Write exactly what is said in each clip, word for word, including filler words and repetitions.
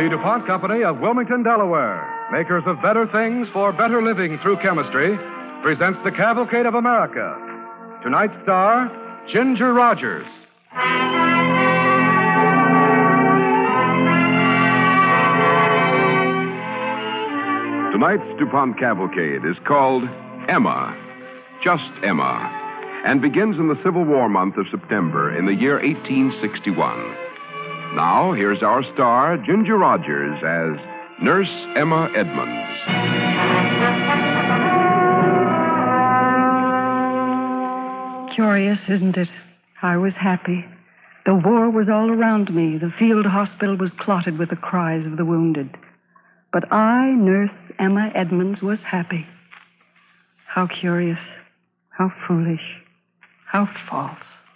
The DuPont Company of Wilmington, Delaware, makers of better things for better living through chemistry, presents The Cavalcade of America. Tonight's star, Ginger Rogers. Tonight's DuPont Cavalcade is called Emma, just Emma, and begins in the Civil War month of September in the year eighteen sixty-one. Now, here's our star, Ginger Rogers, as Nurse Emma Edmonds. Curious, isn't it? I was happy. The war was all around me. The field hospital was clotted with the cries of the wounded. But I, Nurse Emma Edmonds, was happy. How curious, how foolish, how false.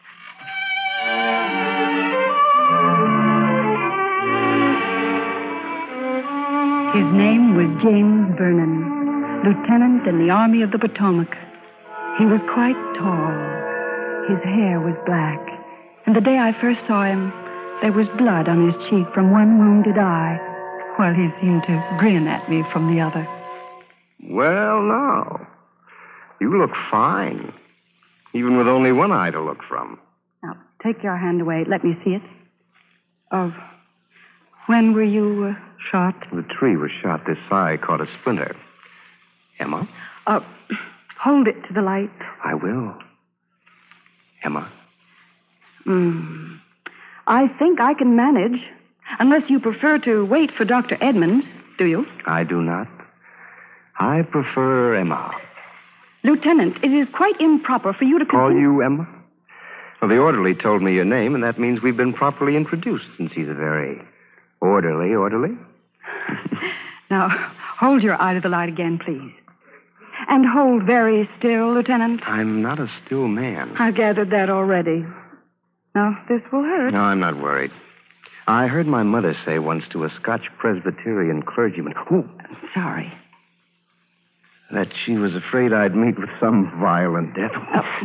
His name was James Vernon, lieutenant in the Army of the Potomac. He was quite tall. His hair was black. And the day I first saw him, there was blood on his cheek from one wounded eye, while he seemed to grin at me from the other. Well, now, you look fine, even with only one eye to look from. Now, take your hand away. Let me see it. Oh, when were you uh, shot? The tree was shot. This eye caught a splinter. Emma? Uh, hold it to the light. I will. Emma? Hmm. I think I can manage, unless you prefer to wait for Doctor Edmonds, do you? I do not. I prefer Emma. Lieutenant, it is quite improper for you to Call continue... you Emma? Well, the orderly told me your name, and that means we've been properly introduced, since he's a very orderly orderly. Now, hold your eye to the light again, please. And hold very still, Lieutenant. I'm not a still man. I gathered that already. Now, this will hurt. No, I'm not worried. I heard my mother say once to a Scotch Presbyterian clergyman, who, Sorry. that she was afraid I'd meet with some violent death.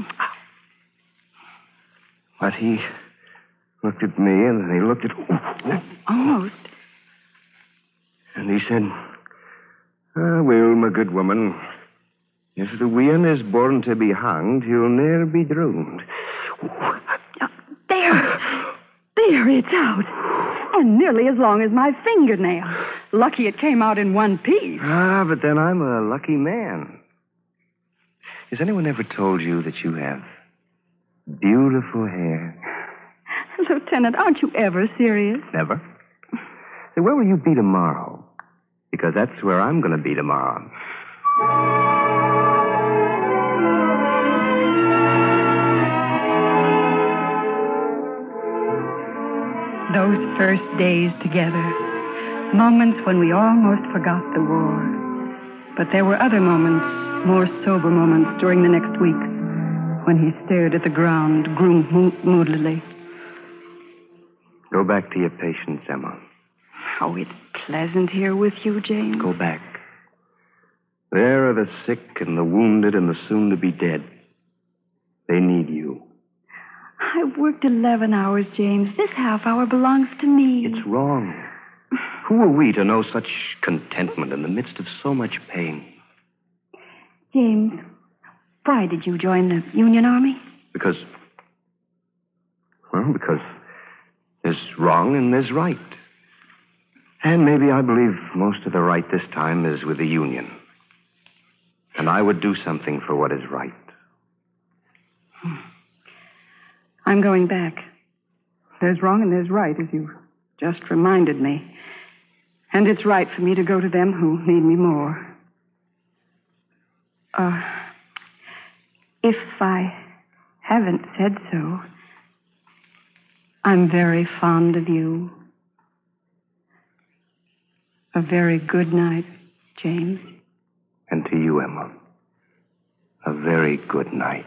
But he looked at me, and then he looked at... Almost. And he said, ah, well, my good woman, if the wean is born to be hanged, he'll ne'er be drowned. There. There, it's out. And nearly as long as my fingernail. Lucky it came out in one piece. Ah, but then I'm a lucky man. Has anyone ever told you that you have beautiful hair? Lieutenant, aren't you ever serious? Never. Say, where will you be tomorrow? Because that's where I'm going to be tomorrow. Those first days together. Moments when we almost forgot the war. But there were other moments, more sober moments during the next weeks, when he stared at the ground, grew mo- moodily. Go back to your patients, Emma. How it's pleasant here with you, James. Go back. There are the sick and the wounded and the soon-to-be dead. They need you. I've worked eleven hours, James. This half hour belongs to me. It's wrong. Who are we to know such contentment in the midst of so much pain? James, why did you join the Union Army? Because... Well, because there's wrong and there's right. And maybe I believe most of the right this time is with the Union. And I would do something for what is right. I'm going back. There's wrong and there's right, as you just reminded me. And it's right for me to go to them who need me more. Uh, if I haven't said so, I'm very fond of you. A very good night, James. And to you, Emma, a very good night.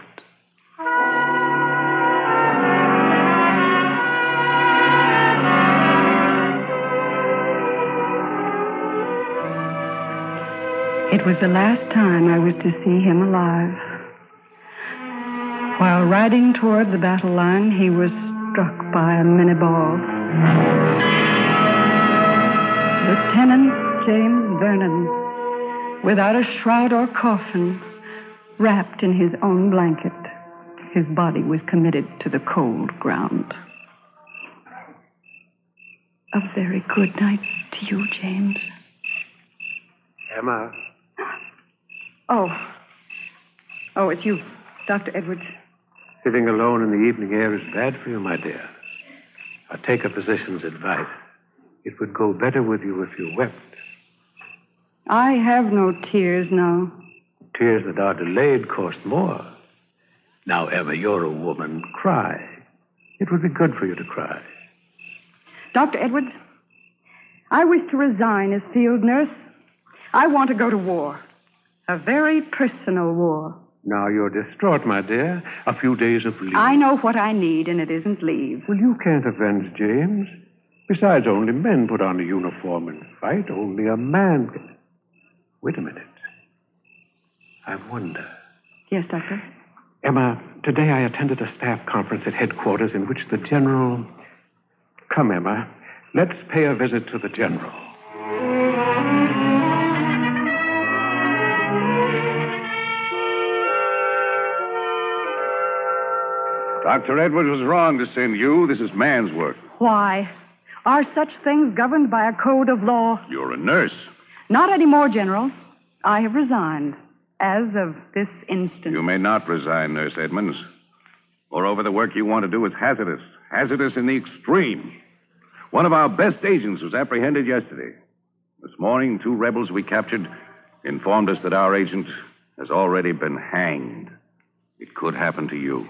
It was the last time I was to see him alive. While riding toward the battle line, he was struck by a Minnie ball. Lieutenant James Vernon, without a shroud or coffin, wrapped in his own blanket, his body was committed to the cold ground. A very good night to you, James. Emma. Oh. Oh, it's you, Doctor Edwards. Sitting alone in the evening air is bad for you, my dear. I take a physician's advice. It would go better with you if you wept. I have no tears now. Tears that are delayed cost more. Now, Emma, you're a woman. Cry. It would be good for you to cry. Doctor Edwards, I wish to resign as field nurse. I want to go to war. A very personal war. Now you're distraught, my dear. A few days of leave. I know what I need, and it isn't leave. Well, you can't avenge James. Besides, only men put on a uniform and fight. Only a man can. Wait a minute. I wonder. Yes, Doctor? Emma, today I attended a staff conference at headquarters in which the general... Come, Emma. Let's pay a visit to the general. Doctor Edwards was wrong to send you. This is man's work. Why? Are such things governed by a code of law? You're a nurse. Not anymore, General. I have resigned, as of this instant. You may not resign, Nurse Edmonds. Moreover, the work you want to do is hazardous. Hazardous in the extreme. One of our best agents was apprehended yesterday. This morning, two rebels we captured informed us that our agent has already been hanged. It could happen to you.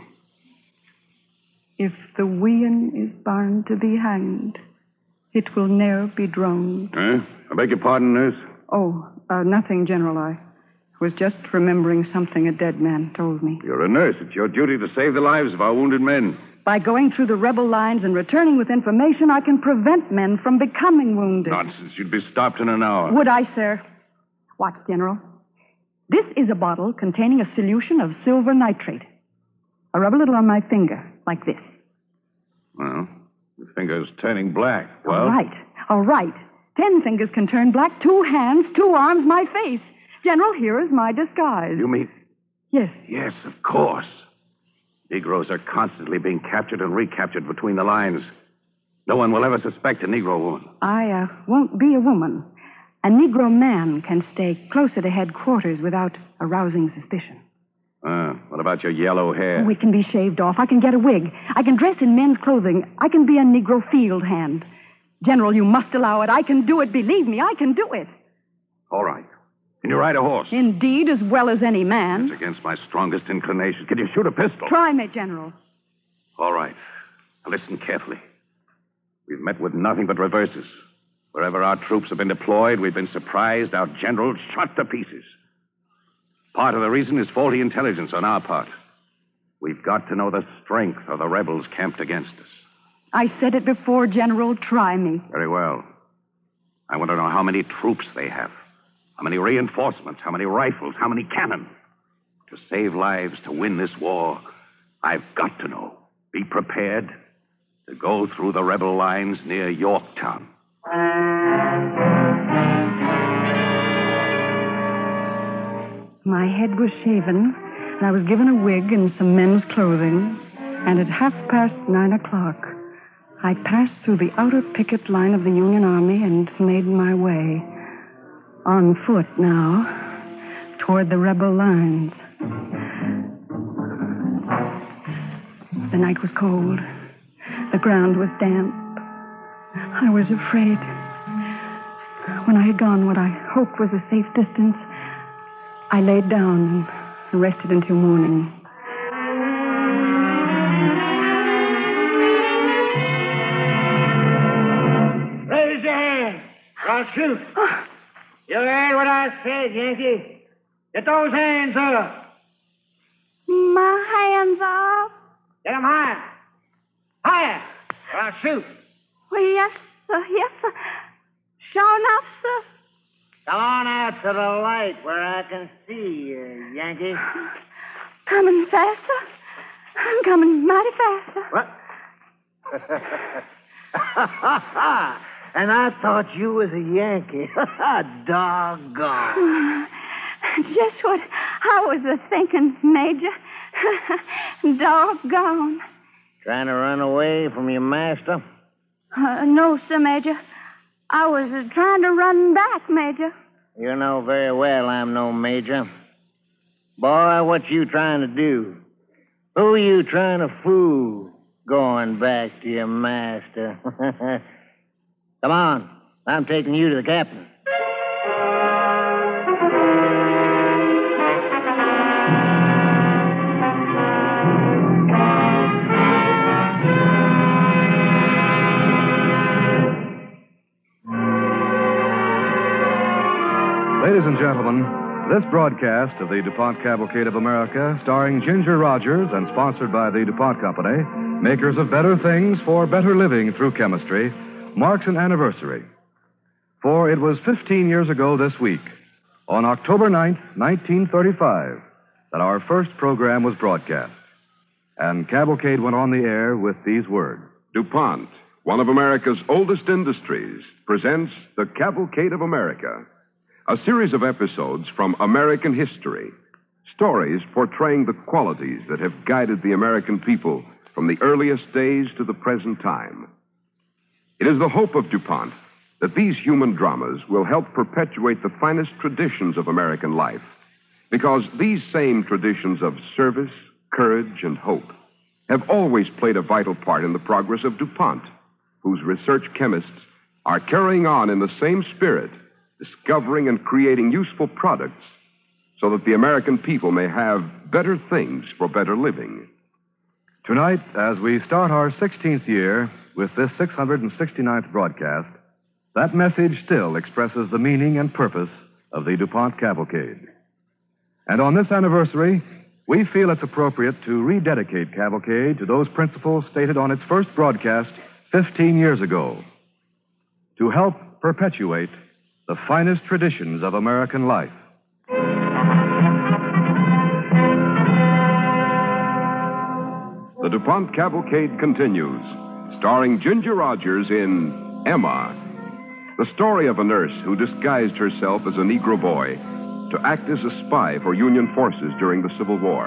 If the wean is bound to be hanged, it will ne'er be droned. Huh? I beg your pardon, nurse? Oh, uh, nothing, General. I was just remembering something a dead man told me. You're a nurse. It's your duty to save the lives of our wounded men. By going through the rebel lines and returning with information, I can prevent men from becoming wounded. Nonsense. You'd be stopped in an hour. Would I, sir? Watch, General. This is a bottle containing a solution of silver nitrate. I rub a little on my finger, like this. Well, your finger's turning black. Well? All right. All right. Ten fingers can turn black. Two hands, two arms, my face. General, here is my disguise. You mean... Yes. Yes, of course. Negroes are constantly being captured and recaptured between the lines. No one will ever suspect a Negro woman. I uh, won't be a woman. A Negro man can stay closer to headquarters without arousing suspicion. Uh, what about your yellow hair? Oh, it can be shaved off. I can get a wig. I can dress in men's clothing. I can be a Negro field hand. General, you must allow it. I can do it. Believe me, I can do it. All right. Can you ride a horse? Indeed, as well as any man. It's against my strongest inclination. Can you shoot a pistol? Try me, General. All right. Now listen carefully. We've met with nothing but reverses. Wherever our troops have been deployed, we've been surprised, our generals shot to pieces. Part of the reason is faulty intelligence on our part. We've got to know the strength of the rebels camped against us. I said it before, General. Try me. Very well. I want to know how many troops they have, how many reinforcements, how many rifles, how many cannon. To save lives, to win this war, I've got to know. Be prepared to go through the rebel lines near Yorktown. My head was shaven, and I was given a wig and some men's clothing. And at half past nine o'clock, I passed through the outer picket line of the Union Army and made my way, on foot now, toward the rebel lines. The night was cold. The ground was damp. I was afraid. When I had gone what I hoped was a safe distance, I laid down and rested until morning. Raise your hand, or I'll shoot. Oh. You heard what I said, Yankee. Get those hands up. My hands up. Get them higher. Higher, or I'll shoot. Well, yes, sir. Yes, sir. Sure enough, sir. Come on out to the light where I can see you, Yankee. Coming faster. I'm coming mighty fast, sir. What? and I thought you was a Yankee. Doggone. Just what I was a-thinking, Major. Doggone. Trying to run away from your master? Uh, no, sir, Major. I was uh, trying to run back, Major. You know very well I'm no major. Boy, what you trying to do? Who you trying to fool going back to your master? Come on. I'm taking you to the captain. Ladies and gentlemen, this broadcast of the DuPont Cavalcade of America, starring Ginger Rogers and sponsored by the DuPont Company, makers of better things for better living through chemistry, marks an anniversary. For it was fifteen years ago this week, on October ninth, nineteen thirty-five, that our first program was broadcast. And Cavalcade went on the air with these words. DuPont, one of America's oldest industries, presents the Cavalcade of America. A series of episodes from American history. Stories portraying the qualities that have guided the American people from the earliest days to the present time. It is the hope of DuPont that these human dramas will help perpetuate the finest traditions of American life, because these same traditions of service, courage, and hope have always played a vital part in the progress of DuPont, whose research chemists are carrying on in the same spirit, discovering and creating useful products so that the American people may have better things for better living. Tonight, as we start our sixteenth year with this six hundred sixty-ninth broadcast, that message still expresses the meaning and purpose of the DuPont Cavalcade. And on this anniversary, we feel it's appropriate to rededicate Cavalcade to those principles stated on its first broadcast fifteen years ago, to help perpetuate the finest traditions of American life. The DuPont Cavalcade continues, starring Ginger Rogers in Emma, the story of a nurse who disguised herself as a Negro boy to act as a spy for Union forces during the Civil War.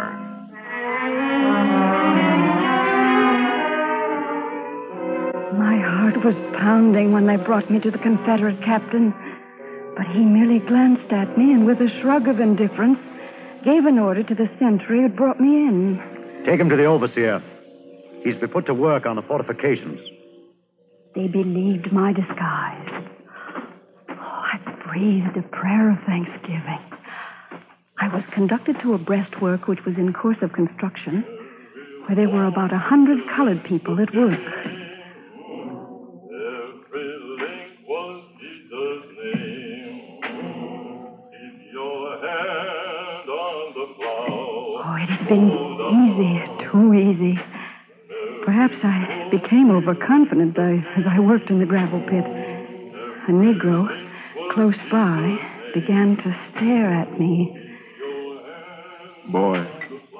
My heart was pounding when they brought me to the Confederate captain. But he merely glanced at me and, with a shrug of indifference, gave an order to the sentry who'd brought me in. Take him to the overseer. He's to be put to work on the fortifications. They believed my disguise. Oh, I breathed a prayer of thanksgiving. I was conducted to a breastwork which was in course of construction, where there were about a hundred colored people at work. Been easy, too easy. Perhaps I became overconfident as I worked in the gravel pit. A Negro, close by, began to stare at me. Boy.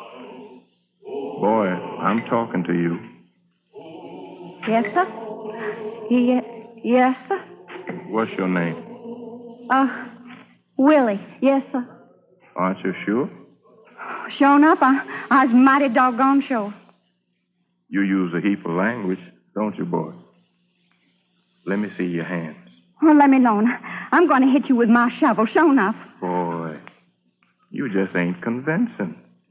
Boy, I'm talking to you. Yes, sir? Ye- yes, sir? What's your name? Uh, Willie. Yes, sir. Aren't you sure? Shown up? I, I was mighty doggone sure. You use a heap of language, don't you, boy? Let me see your hands. Well, let me alone. I'm going to hit you with my shovel. Shown up. Boy, you just ain't convincing.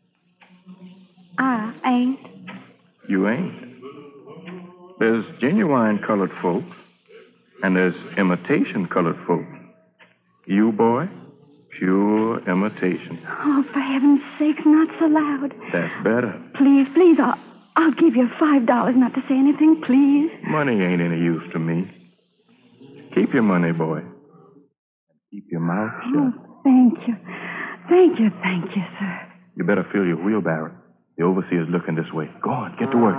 I ain't. You ain't. There's genuine colored folks, and there's imitation colored folks. You, boy, pure imitation. Oh, for heaven's sakes, not so loud. That's better. Please, please, I'll, I'll give you five dollars not to say anything, please. Money ain't any use to me. Keep your money, boy. Keep your mouth shut. Oh, thank you. Thank you, thank you, sir. You better fill your wheelbarrow. The overseer's looking this way. Go on, get to work.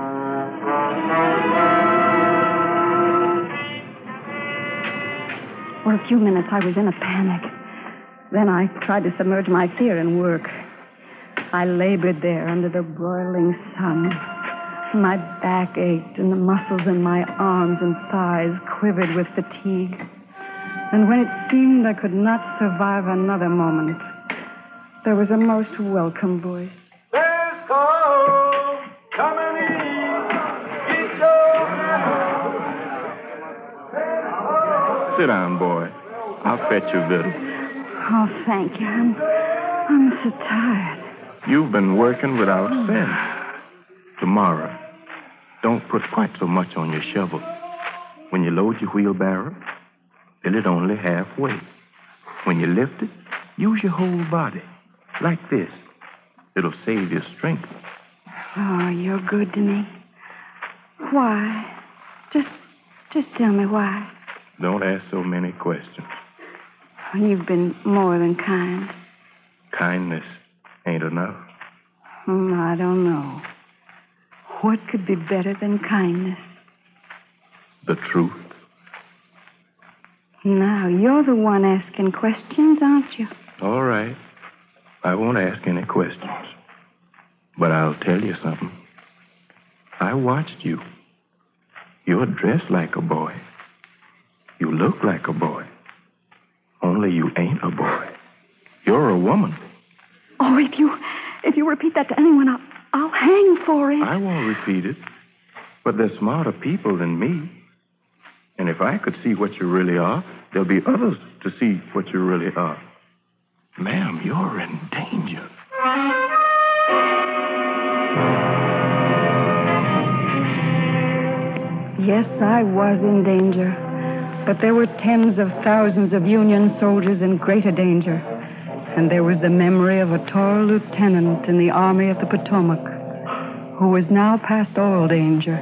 For a few minutes, I was in a panic. Then I tried to submerge my fear in work. I labored there under the broiling sun, My back ached, and the muscles in my arms and thighs quivered with fatigue. And when it seemed I could not survive another moment, there was a most welcome voice. There's cold coming in. Get your... Sit down, boy. I'll fetch you a little. Oh, thank you. I'm, I'm so tired. You've been working without sense. Tomorrow, don't put quite so much on your shovel. When you load your wheelbarrow, fill it only halfway. When you lift it, use your whole body, like this. It'll save your strength. Oh, you're good to me. Why? Just, just tell me why. Don't ask so many questions. You've been more than kind. Kindness ain't enough. Hmm, I don't know. What could be better than kindness? The truth. Now, you're the one asking questions, aren't you? All right. I won't ask any questions. But I'll tell you something. I watched you. You're dressed like a boy. You look like a boy. Only you ain't a boy. You're a woman. Oh, if you if you repeat that to anyone, I'll, I'll hang for it. I won't repeat it. But they're smarter people than me. And if I could see what you really are, there'll be others to see what you really are. Ma'am, you're in danger. Yes, I was in danger. But there were tens of thousands of Union soldiers in greater danger. And there was the memory of a tall lieutenant in the Army of the Potomac who was now past all danger.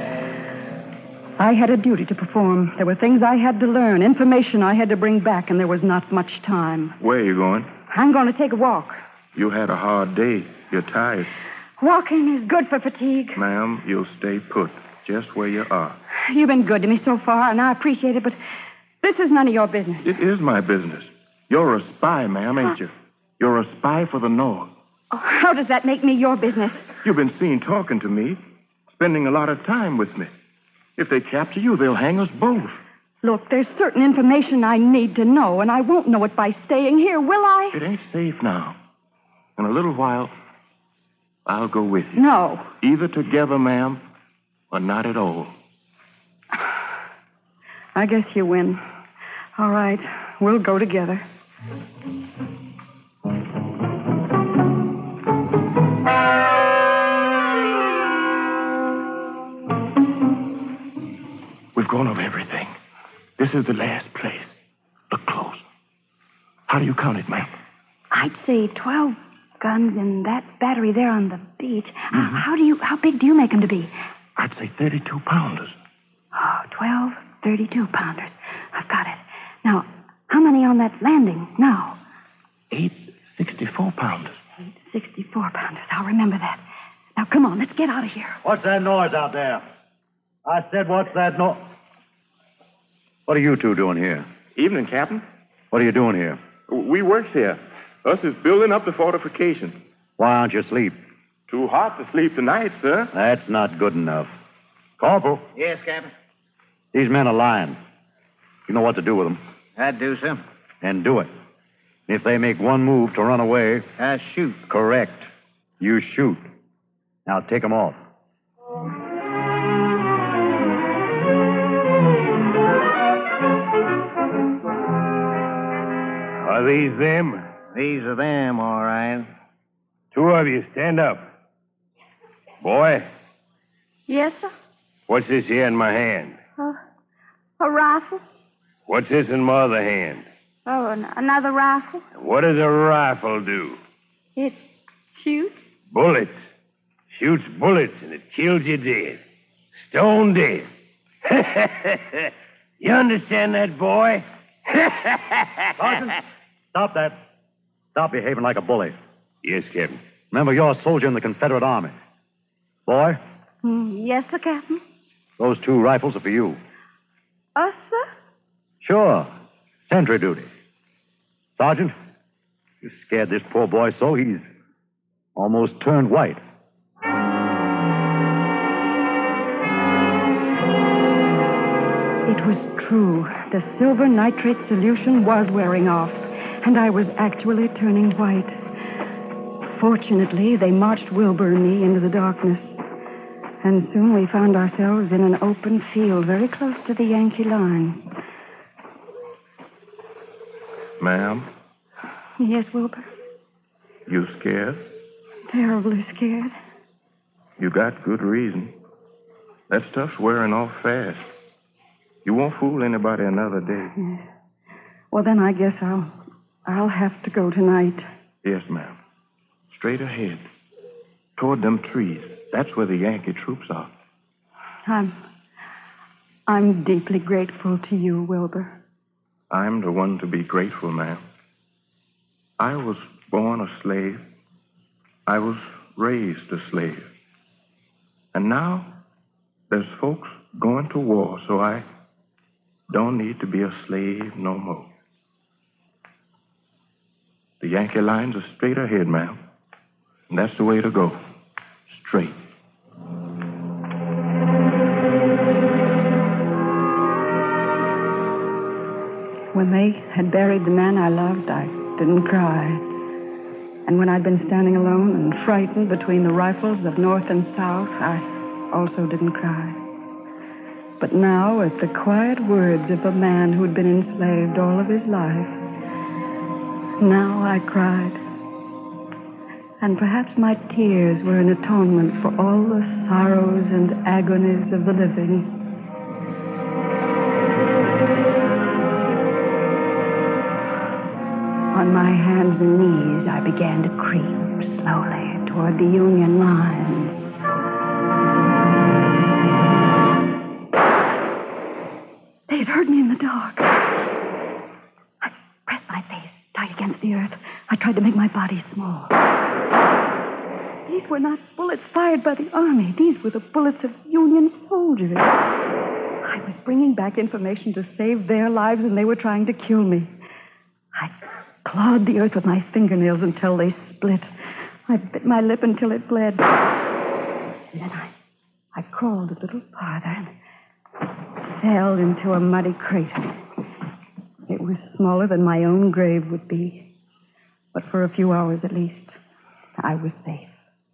I had a duty to perform. There were things I had to learn, information I had to bring back, and there was not much time. Where are you going? I'm going to take a walk. You had a hard day. You're tired. Walking is good for fatigue. Ma'am, you'll stay put, just where you are. You've been good to me so far, and I appreciate it, but this is none of your business. It is my business. You're a spy, ma'am, ain't you? You're a spy for the North. Oh, how does that make me your business? You've been seen talking to me, spending a lot of time with me. If they capture you, they'll hang us both. Look, there's certain information I need to know, and I won't know it by staying here, will I? It ain't safe now. In a little while, I'll go with you. No. Either together, ma'am, or not at all. I guess you win. All right, we'll go together. We've gone over everything. This is the last place. Look close. How do you count it, ma'am? I'd say twelve guns in that battery there on the beach. Mm-hmm. How do you? How big do you make them to be? I'd say thirty-two pounders. Oh, twelve thirty-two pounders. I've got it. Now, how many on that landing now? Eight sixty-four pounders. Eight sixty-four pounders. I'll remember that. Now, come on, let's get out of here. What's that noise out there? I said, what's that noise? What are you two doing here? Evening, Captain. What are you doing here? We works here. Us is building up the fortification. Why aren't you asleep? Too hot to sleep tonight, sir. That's not good enough. Corporal. Yes, Captain. These men are lying. You know what to do with them. I do, sir. And do it. If they make one move to run away... I shoot. Correct. You shoot. Now take them off. Are these them? These are them, all right. Two of you, stand up. Boy, Yes, sir. what's this here in my hand? Uh, a rifle. What's this in my other hand? Oh, an- another rifle. What does a rifle do? It shoots. Bullets. Shoots bullets and it kills you dead. Stone dead. You understand that, boy? Sergeant, stop that. Stop behaving like a bully. Yes, Captain. Remember, you're a soldier in the Confederate Army. Boy, Mm, yes, sir, Captain. those two rifles are for you. Us, sir? Sure. Sentry duty. Sergeant, you scared this poor boy so he's almost turned white. It was true. The silver nitrate solution was wearing off, and I was actually turning white. Fortunately, they marched Wilbur and me into the darkness. And soon we found ourselves in an open field very close to the Yankee line. Ma'am? Yes, Wilbur? You scared? Terribly scared. You got good reason. That stuff's wearing off fast. You won't fool anybody another day. Yes. Well, then I guess I'll... I'll have to go tonight. Yes, ma'am. Straight ahead. Toward them trees. That's where the Yankee troops are. I'm... I'm deeply grateful to you, Wilbur. I'm the one to be grateful, ma'am. I was born a slave. I was raised a slave. And now there's folks going to war, so I don't need to be a slave no more. The Yankee lines are straight ahead, ma'am. And that's the way to go. Straight. When they had buried the man I loved, I didn't cry. And when I'd been standing alone and frightened between the rifles of North and South, I also didn't cry. But now, at the quiet words of a man who'd been enslaved all of his life, now I cried. And perhaps my tears were an atonement for all the sorrows and agonies of the living. On my hands and knees, I began to creep slowly toward the Union lines. They had heard me in the dark. I pressed my face tight against the earth. I tried to make my body small. These were not bullets fired by the Army. These were the bullets of Union soldiers. I was bringing back information to save their lives, and they were trying to kill me. I clawed the earth with my fingernails until they split. I bit my lip until it bled. And then I, I crawled a little farther and fell into a muddy crater. It was smaller than my own grave would be. But for a few hours at least, I was safe.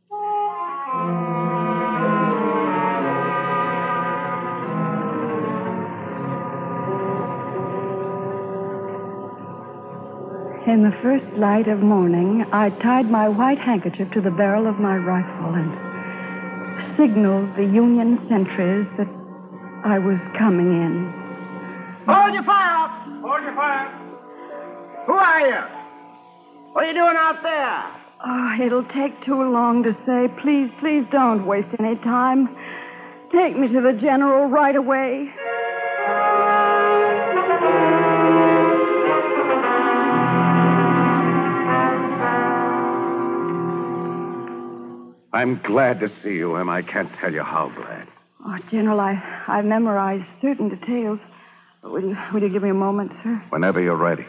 In the first light of morning, I tied my white handkerchief to the barrel of my rifle and signaled the Union sentries that I was coming in. Hold your fire! Hold your fire! Who are you? What are you doing out there? Oh, it'll take too long to say. Please, please don't waste any time. Take me to the general right away. I'm glad to see you, Em. I can't tell you how glad. Oh, General, I, I memorized certain details. Will you, will you give me a moment, sir? Whenever you're ready.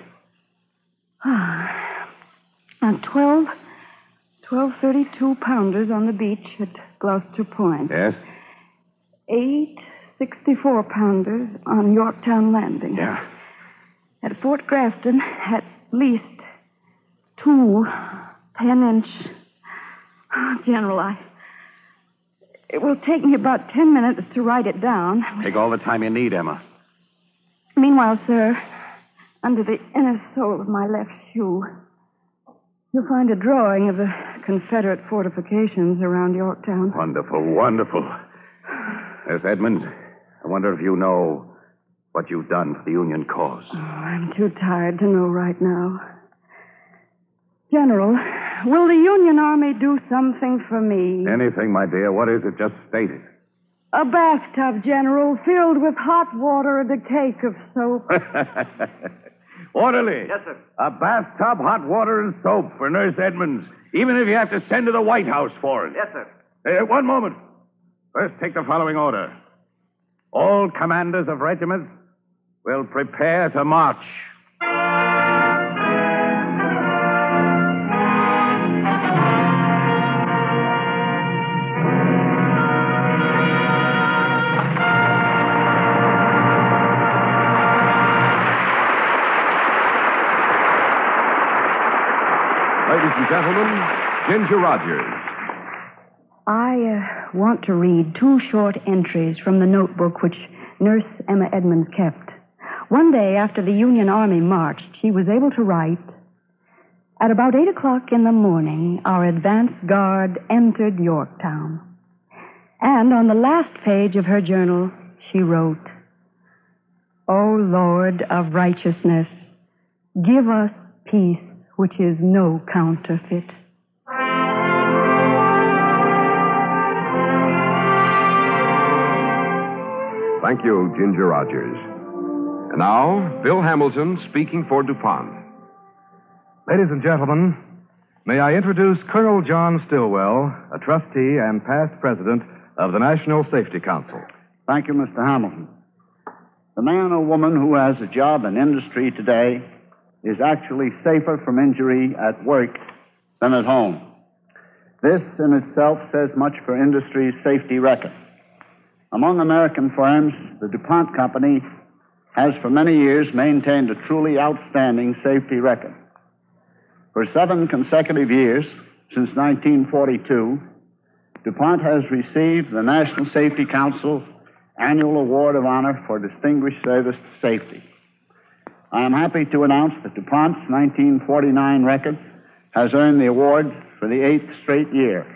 Ah. On twelve, twelve thirty-two pounders on the beach at Gloucester Point. Yes? Eight sixty-four pounders on Yorktown Landing. Yeah. At Fort Grafton, at least two ten-inch... Oh, General, I... It will take me about ten minutes to write it down. Take all the time you need, Emma. Meanwhile, sir, under the inner sole of my left shoe, you'll find a drawing of the Confederate fortifications around Yorktown. Wonderful, wonderful. Miss Edmonds, I wonder if you know what you've done for the Union cause. Oh, I'm too tired to know right now. General, will the Union Army do something for me? Anything, my dear. What is it? Just state it. A bathtub, General, filled with hot water and a cake of soap. Orderly. Yes, sir. A bathtub, hot water, and soap for Nurse Edmonds, even if you have to send to the White House for it. Yes, sir. Uh, one moment. First, take the following order. All commanders of regiments will prepare to march. Ladies and gentlemen, Ginger Rogers. I uh, want to read two short entries from the notebook which Nurse Emma Edmonds kept. One day after the Union Army marched, she was able to write, "At about eight o'clock in the morning, our advance guard entered Yorktown." And on the last page of her journal, she wrote, "O Lord of righteousness, give us peace which is no counterfeit." Thank you, Ginger Rogers. And now, Bill Hamilton speaking for DuPont. Ladies and gentlemen, may I introduce Colonel John Stillwell, a trustee and past president of the National Safety Council. Thank you, Mister Hamilton. The man or woman who has a job in industry today is actually safer from injury at work than at home. This in itself says much for industry's safety record. Among American firms, the DuPont Company has for many years maintained a truly outstanding safety record. For seven consecutive years, since nineteen forty-two, DuPont has received the National Safety Council's Annual Award of Honor for Distinguished Service to Safety. I am happy to announce that DuPont's nineteen forty-nine record has earned the award for the eighth straight year.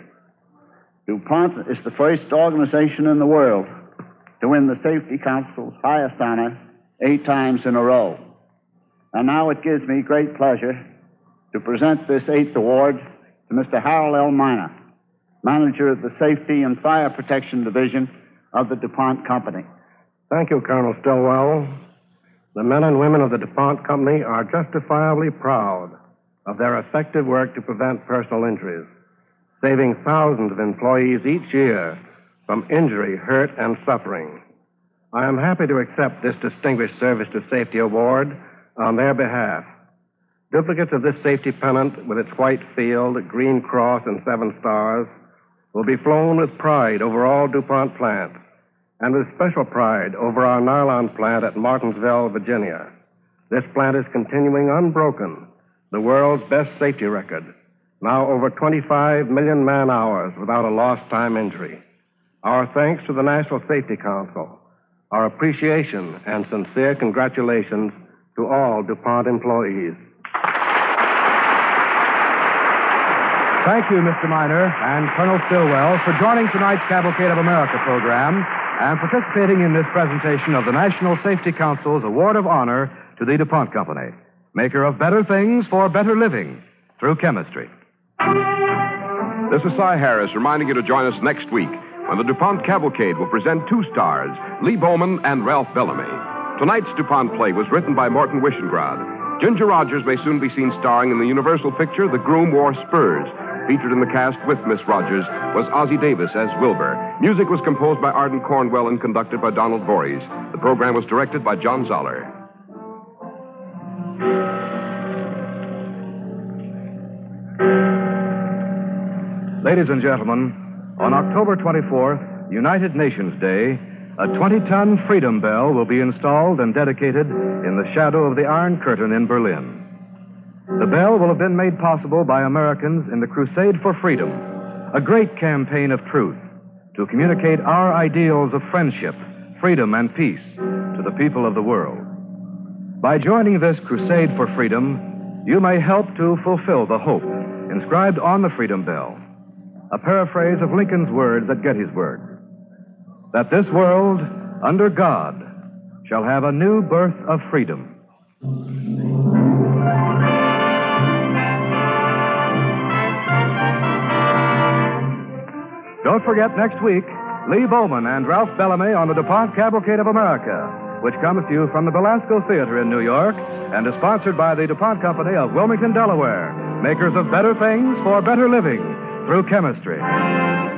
DuPont is the first organization in the world to win the Safety Council's highest honor eight times in a row. And now it gives me great pleasure to present this eighth award to Mister Harold L. Miner, manager of the Safety and Fire Protection Division of the DuPont Company. Thank you, Colonel Stillwell. The men and women of the DuPont Company are justifiably proud of their effective work to prevent personal injuries, saving thousands of employees each year from injury, hurt, and suffering. I am happy to accept this Distinguished Service to Safety Award on their behalf. Duplicates of this safety pennant with its white field, green cross, and seven stars will be flown with pride over all DuPont plants and with special pride over our nylon plant at Martinsville, Virginia. This plant is continuing unbroken, the world's best safety record, now over twenty-five million man-hours without a lost time injury. Our thanks to the National Safety Council, our appreciation and sincere congratulations to all DuPont employees. Thank you, Mister Miner and Colonel Stillwell, for joining tonight's Cavalcade of America program and participating in this presentation of the National Safety Council's Award of Honor to the DuPont Company, maker of better things for better living through chemistry. This is Cy Harris reminding you to join us next week when the DuPont Cavalcade will present two stars, Lee Bowman and Ralph Bellamy. Tonight's DuPont play was written by Morton Wishengrad. Ginger Rogers may soon be seen starring in the Universal picture The Groom Wore Spurs. Featured in the cast with Miss Rogers was Ozzie Davis as Wilbur. Music was composed by Arden Cornwell and conducted by Donald Voorhees. The program was directed by John Zoller. Ladies and gentlemen, on October twenty-fourth, United Nations Day, a twenty-ton Freedom Bell will be installed and dedicated in the shadow of the Iron Curtain in Berlin. The bell will have been made possible by Americans in the Crusade for Freedom, a great campaign of truth to communicate our ideals of friendship, freedom, and peace to the people of the world. By joining this Crusade for Freedom, you may help to fulfill the hope inscribed on the Freedom Bell, a paraphrase of Lincoln's words at Gettysburg, that this world, under God, shall have a new birth of freedom. Don't forget next week, Lee Bowman and Ralph Bellamy on the DuPont Cavalcade of America, which comes to you from the Belasco Theater in New York and is sponsored by the DuPont Company of Wilmington, Delaware, makers of better things for better living through chemistry.